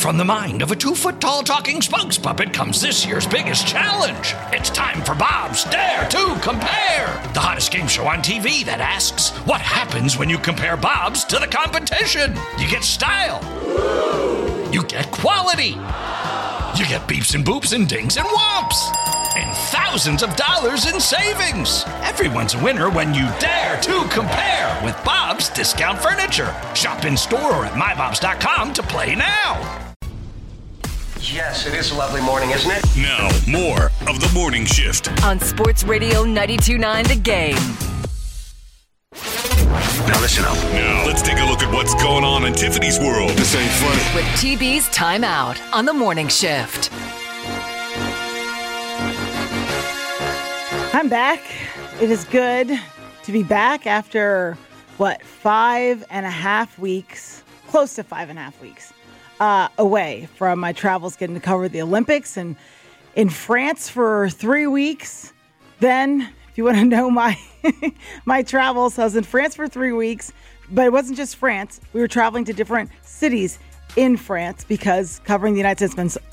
From the mind of a 2-foot-tall talking spokes puppet comes this year's biggest challenge. It's time for Bob's Dare to Compare, the hottest game show on TV that asks, what happens when you compare Bob's to the competition? You get style. You get quality. You get beeps and boops and dings and whomps. And thousands of dollars in savings. Everyone's a winner when you dare to compare with Bob's Discount Furniture. Shop in store or at mybobs.com to play now. Yes, it is a lovely morning, isn't it? Now, more of the Morning Shift. On Sports Radio 92.9 The Game. Now listen up. Now, let's take a look at what's going on in Tiffany's world. This ain't funny. With TB's Timeout on The Morning Shift. I'm back. It is good to be back after, 5.5 weeks, close to 5.5 weeks away from my travels, getting to cover the Olympics and in France for 3 weeks. Then, if you want to know my my travels, I was in France for 3 weeks, but it wasn't just France. We were traveling to different cities in France because covering the United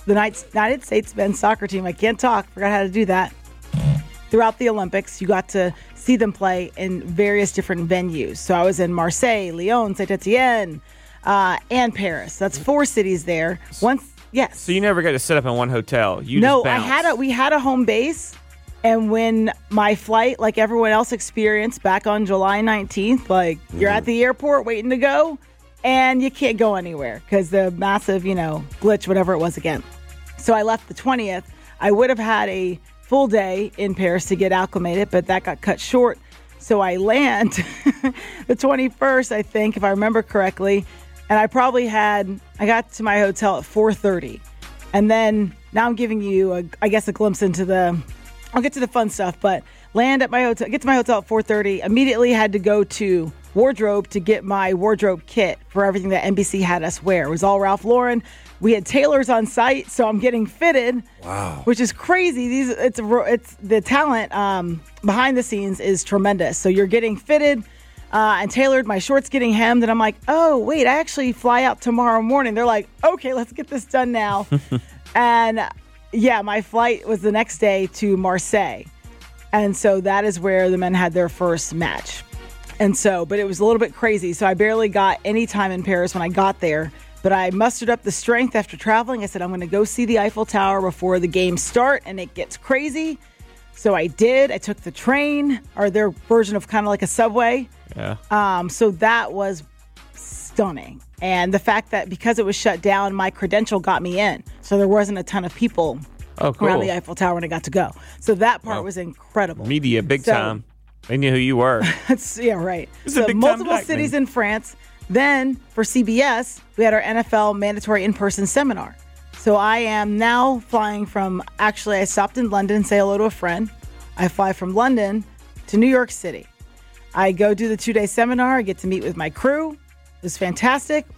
States men's soccer team. I can't talk. Forgot how to do that. Throughout the Olympics, you got to see them play in various different venues. So I was in Marseille, Lyon, Saint-Étienne, and Paris. That's 4 cities there. Yes. So you never got to sit up in one hotel. We had a home base, and when my flight, like everyone else experienced back on July 19th, you're at the airport waiting to go, and you can't go anywhere because the massive, glitch, whatever it was again. So I left the 20th. I would have had a full day in Paris to get acclimated, but that got cut short. So I land the 21st, I think, if I remember correctly. And I got to my hotel at 4:30. And then now I'm giving you, a glimpse into I'll get to the fun stuff, but get to my hotel at 4:30. Immediately had to go to wardrobe to get my wardrobe kit for everything that NBC had us wear. It was all Ralph Lauren. We had tailors on site, so I'm getting fitted. Wow, which is crazy. It's the talent behind the scenes is tremendous. So you're getting fitted and tailored. My shorts getting hemmed, and I'm like, oh wait, I actually fly out tomorrow morning. They're like, okay, let's get this done now. And yeah, my flight was the next day to Marseille, and so that is where the men had their first match. And so, but it was a little bit crazy. So I barely got any time in Paris when I got there. But I mustered up the strength after traveling. I said, I'm going to go see the Eiffel Tower before the games start, and it gets crazy. So I did. I took the train, or their version of kind of like a subway. Yeah. So that was stunning. And the fact that because it was shut down, my credential got me in. So there wasn't a ton of people around the Eiffel Tower when I got to go. So that part was incredible. Media, big time. They knew who you were. Yeah, right. So multiple cities in France. Then, for CBS, we had our NFL mandatory in-person seminar. So I am now flying I stopped in London, say hello to a friend. I fly from London to New York City. I go do the 2-day seminar. I get to meet with my crew. It was fantastic.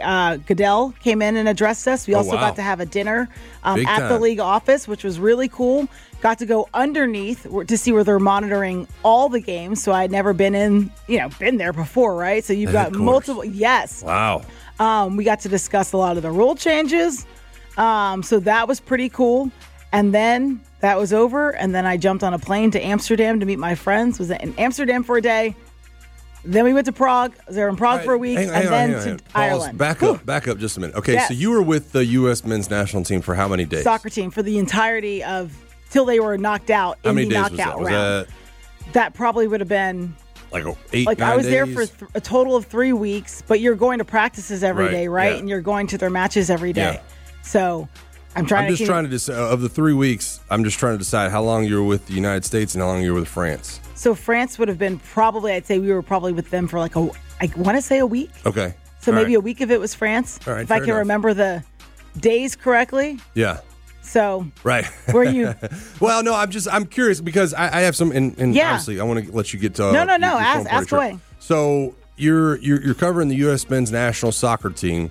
Goodell came in and addressed us. We also got to have a dinner at the league office, which was really cool. Got to go underneath to see where they're monitoring all the games. So I'd never been there before, right? So you've got multiple. Yes. Wow. We got to discuss a lot of the rule changes. So that was pretty cool. And then that was over. And then I jumped on a plane to Amsterdam to meet my friends. Was in Amsterdam for a day. Then we went to Prague. I was there in Prague for a week. Hang on. To Ireland. Back up just a minute. Okay, yes. So you were with the U.S. men's national team for how many days? Soccer team for the entirety of till they were knocked out in the knockout round. That probably would have been like 8, 9 days? I was there for a total of 3 weeks, but you're going to practices every day, right? Yeah. And you're going to their matches every day. Yeah. So I'm trying to decide, of the 3 weeks, I'm just trying to decide how long you were with the United States and how long you were with France. So France would have been I'd say we were probably with them for I want to say a week. Okay. So maybe a week if it was France. All right, if I can remember the days correctly. Yeah. So right. Were you? Well, no, I'm curious because I have some, and obviously I want to let you get to. No. Ask away. So you're covering the U.S. men's national soccer team.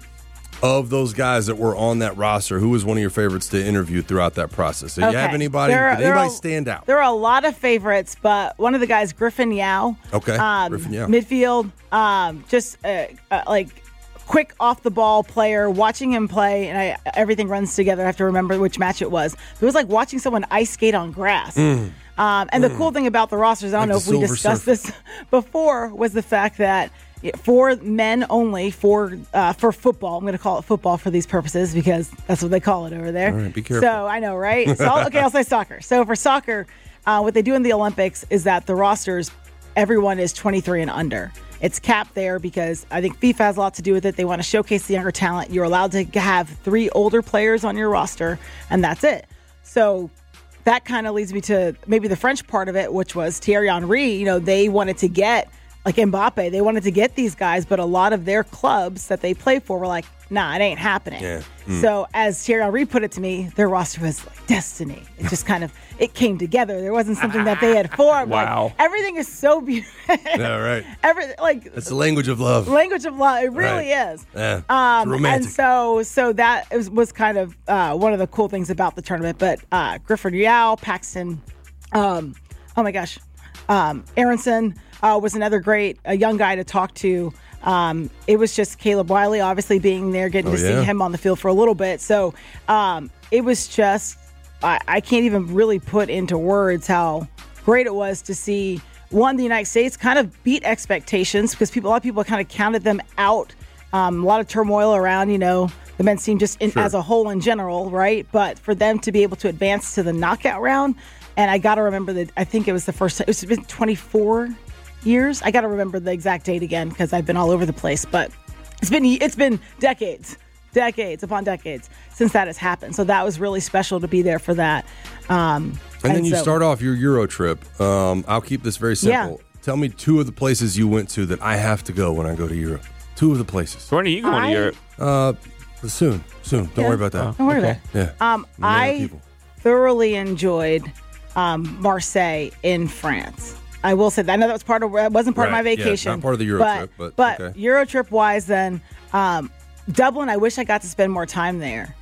Of those guys that were on that roster, who was one of your favorites to interview throughout that process? Did you have anybody? Did anybody stand out? There are a lot of favorites, but one of the guys, Griffin Yao. Okay. Griffin Yao. Midfield, quick off-the-ball player, watching him play, and everything runs together. I have to remember which match it was. It was like watching someone ice skate on grass. And the cool thing about the rosters, I don't know if we discussed this before, was the fact that for men only, for football, I'm going to call it football for these purposes because that's what they call it over there. All right, be careful. So I know, right? So I'll say soccer. So for soccer, what they do in the Olympics is that the rosters, everyone is 23 and under. It's capped there because I think FIFA has a lot to do with it. They want to showcase the younger talent. You're allowed to have 3 older players on your roster, and that's it. So that kind of leads me to maybe the French part of it, which was Thierry Henry. They wanted to get, like Mbappe, they wanted to get these guys, but a lot of their clubs that they play for were like, nah, it ain't happening. Yeah. So as Thierry Henry put it to me, their roster was like destiny. It just kind of, it came together. There wasn't something that they had formed. Wow. Like, everything is so beautiful. Yeah, right. It's the language of love. Language of love. It really is. Yeah. Romantic. And so that was kind of one of the cool things about the tournament. But Griffin Yao, Paxton, Aronson was another great young guy to talk to. It was just Caleb Wiley, obviously being there, getting to see him on the field for a little bit. So it was just, I can't even really put into words how great it was to see, the United States kind of beat expectations because a lot of people kind of counted them out. A lot of turmoil around, the men's team just as a whole in general, right? But for them to be able to advance to the knockout round, and I got to remember that I think it was the first time, it's been 24 years. I got to remember the exact date again because I've been all over the place, but it's been decades upon decades since that has happened. So that was really special to be there for that. And then you start off your Euro trip. I'll keep this very simple. Yeah. Tell me 2 of the places you went to that I have to go when I go to Europe. 2 of the places. When are you going to Europe? Soon. Don't worry about that. Don't worry about it. Yeah. I thoroughly enjoyed Marseille in France. I will say that. I know that wasn't part of my vacation. Yeah, not part of the Euro trip. But okay. Euro trip wise, then Dublin, I wish I got to spend more time there.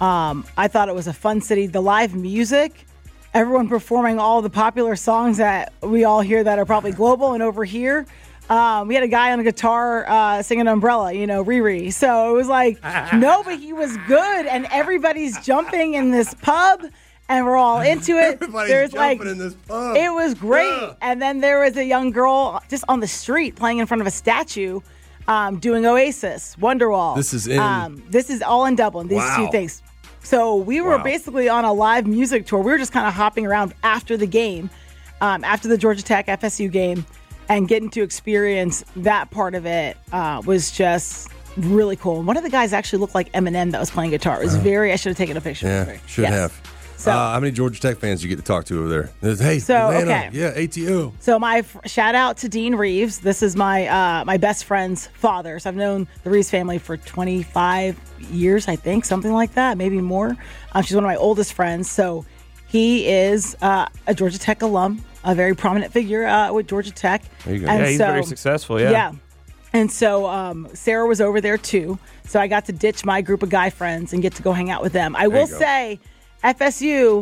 I thought it was a fun city. The live music, everyone performing all the popular songs that we all hear that are probably global and over here. We had a guy on a guitar singing Umbrella, Riri. So it was like, no, but he was good. And everybody's jumping in this pub. And we're all into it. Everybody's jumping in this pub. It was great. And then there was a young girl just on the street playing in front of a statue, doing Oasis, Wonderwall. This is all in Dublin. These 2 things. So we were basically on a live music tour. We were just kind of hopping around after the game, after the Georgia Tech FSU game, and getting to experience that part of it was just really cool. And one of the guys actually looked like Eminem that was playing guitar. It was I should have taken a picture. Yeah, should have. So, how many Georgia Tech fans do you get to talk to over there? Hey, so Atlanta. Okay. Yeah, ATO. So my shout out to Dean Reeves. This is my my best friend's father. So I've known the Reeves family for 25 years, I think, something like that, maybe more. She's one of my oldest friends. So he is a Georgia Tech alum, a very prominent figure with Georgia Tech. There you go. And he's very successful. Yeah. And so Sarah was over there too. So I got to ditch my group of guy friends and get to go hang out with them. I will say, FSU,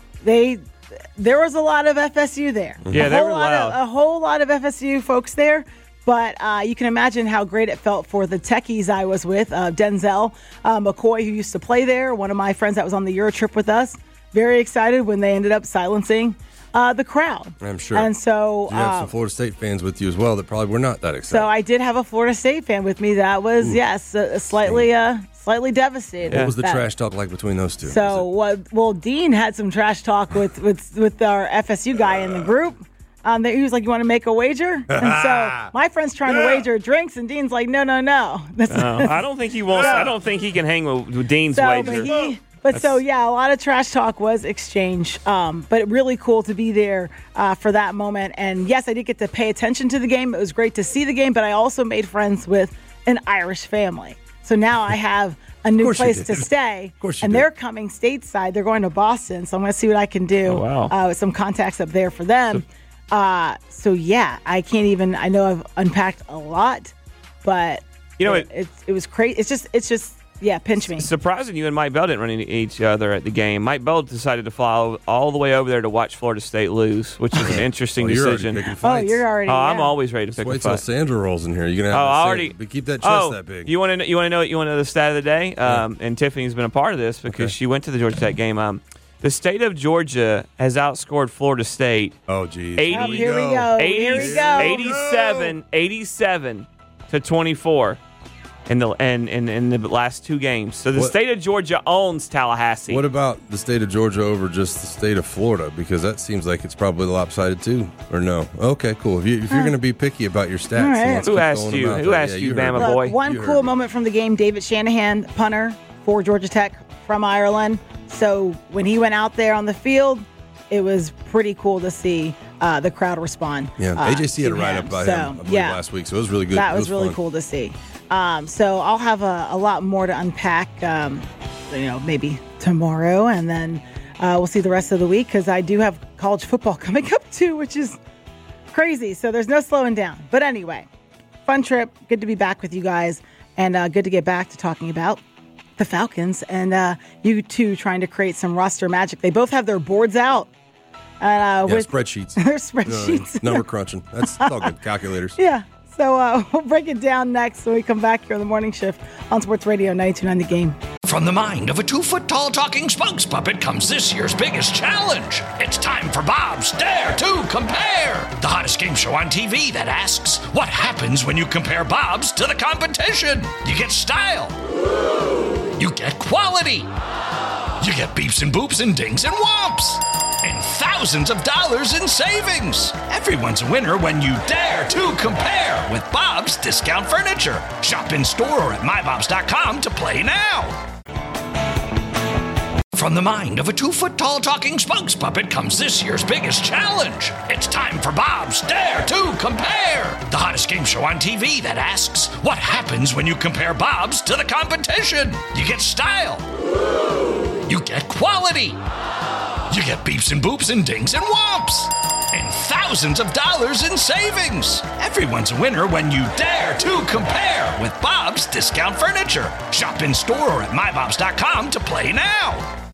there was a lot of FSU there. Yeah, they were loud. A whole lot of FSU folks there. But you can imagine how great it felt for the techies I was with, Denzel McCoy, who used to play there, one of my friends that was on the Euro trip with us. Very excited when they ended up silencing the crowd. I'm sure. And so you have some Florida State fans with you as well that probably were not that excited. So I did have a Florida State fan with me that was, slightly devastated. What was the trash talk like between those 2? So, Dean had some trash talk with our FSU guy in the group. He was like, "You want to make a wager?" And so my friend's trying to wager drinks, and Dean's like, "No." I don't think he wants. I don't think he can hang with Dean's wager. But a lot of trash talk was exchanged. But really cool to be there for that moment. And yes, I did get to pay attention to the game. It was great to see the game, but I also made friends with an Irish family. So now I have a new place to stay. Of course you and did. They're coming stateside. They're going to Boston. So I'm going to see what I can do with some contacts up there for them. I can't even, I know I've unpacked a lot, but it was crazy. It's just, Yeah, pinch me. Surprising you and Mike Bell didn't run into each other at the game. Mike Bell decided to fly all the way over there to watch Florida State lose, which is an interesting decision. You're already. I'm always ready to pick a fight. Wait till Sandra rolls in here. You're gonna have to keep that chest that big. You want to know the stat of the day? And Tiffany's been a part of this because she went to the Georgia Tech game. The state of Georgia has outscored Florida State. Oh, geez. 87 to 24 in the last two games. So the state of Georgia owns Tallahassee. What about the state of Georgia over just the state of Florida? Because that seems like it's probably lopsided too. Or no? Okay, cool. If you're going to be picky about your stats, right. Who asked you? Who asked you, Bama boy? One cool moment from the game: David Shanahan, punter for Georgia Tech from Ireland. So when he went out there on the field, it was pretty cool to see the crowd respond. Yeah, AJC had a write-up by him last week, so it was really good. That was really cool to see. So I'll have a lot more to unpack, maybe tomorrow, and then we'll see the rest of the week because I do have college football coming up too, which is crazy. So there's no slowing down. But anyway, fun trip. Good to be back with you guys, and good to get back to talking about the Falcons and you two trying to create some roster magic. They both have their boards out. With spreadsheets. Their spreadsheets. Number crunching. That's all good. Calculators. Yeah. So we'll break it down next when we come back here on the morning shift on Sports Radio 92.9 The Game. From the mind of a 2-foot-tall talking spokes puppet comes this year's biggest challenge. It's time for Bob's Dare to Compare, the hottest game show on TV that asks, what happens when you compare Bob's to the competition? You get style. You get quality. You get beeps and boops and dings and whomps. And thousands of dollars in savings. Everyone's a winner when you dare to compare with Bob's Discount Furniture. Shop in store or at mybobs.com to play now. From the mind of a 2-foot-tall talking spokes puppet comes this year's biggest challenge. It's time for Bob's Dare to Compare, the hottest game show on TV that asks, what happens when you compare Bob's to the competition? You get style. You get quality. You get beeps and boops and dings and whomps. And thousands of dollars in savings. Everyone's a winner when you dare to compare with Bob's Discount Furniture. Shop in store or at mybobs.com to play now.